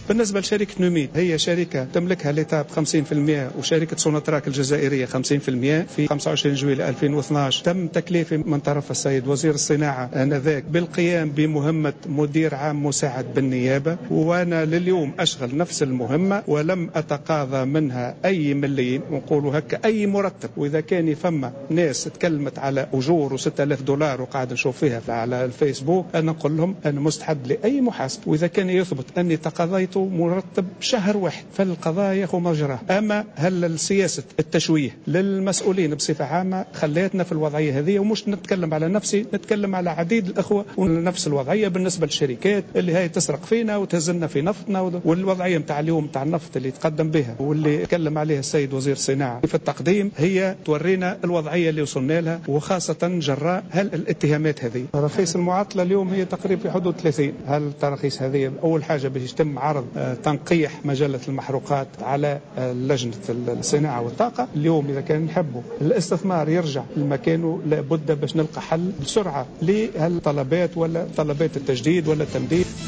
بالنسبة لشركة نوميد، هي شركة تملكها ليتاب 50%، وشركة سوناتراك الجزائرية 50%. في 25 جويلية 2012 تم تكليفي من طرف السيد وزير الصناعة آنذاك بالقيام بمهمة مدير عام مساعد بالنيابة، وأنا لليوم أشغل نفس المهمة ولم أتقاضى منها أي مليم، ونقولوا هكا أي مرتب. وإذا كان فما ناس تكلمت على أجور $6000 وقاعد نشوف فيها على الفيسبوك، أنا نقول لهم أنا مستعد لأي محاسبة، وإذا كان يثبت أني تقاضيت مرتب شهر واحد فالقضاء ياخذ مجراه. أما هل سياسة التشويه للمسؤولين بصفة عامة خليتنا في الوضعية هذه، ومش نتكلم على نفسي، نتكلم على عديد الأخوة، ونفس الوضعية بالنسبة للشركات اللي هي تسرق فينا وتهزلنا في نفطنا، والوضعية متاع اليوم متاع النفط اللي يتقدم بها واللي تكلم عليها السيد وزير الصناعة في التقديم، هي تورينا الوضعية اللي وصلنا لها، وخاصة جراء هل الاتهامات هذه. تراخيص المعاطلة اليوم هي تقريبا في حدود 30. هل التراخيص هذه أول حاجة باش يتم عرض تنقيح مجلة المحروقات على لجنة الصناعة والطاقة. اليوم إذا كان نحبوا الاستثمار يرجع لمكانه لابد باش نلقى حل بسرعة لهالطلبات ولا طلبات التجديد ولا التمديد.